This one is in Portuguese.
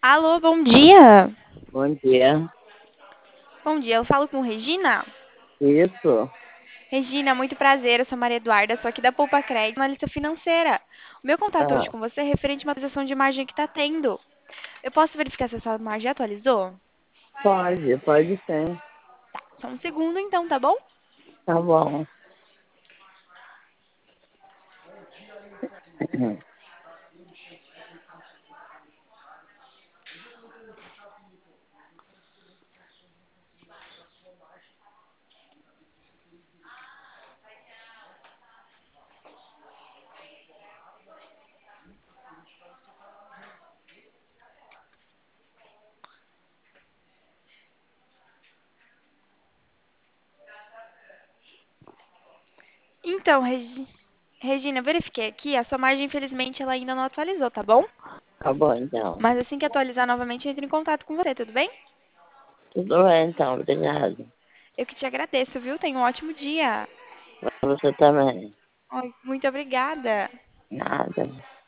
Alô, bom dia. Bom dia. Bom dia, eu falo com Regina. Isso? Regina, muito prazer, eu sou Maria Eduarda, sou aqui da Poupa Crédito, analista financeira. O meu contato hoje Ah, com você é referente a uma atualização de margem que está tendo. Eu posso verificar se essa margem atualizou? pode sim. Só um segundo então, tá bom? Tá bom. Então, Regina, eu verifiquei aqui, a sua margem, infelizmente, ela ainda não atualizou, tá bom? Tá bom, então. Mas assim que atualizar novamente, eu entro em contato com você, tudo bem? Tudo bem, então. Obrigado. Eu que te agradeço, viu? Tenha um ótimo dia. Pra você também. Ai, muito obrigada. Nada.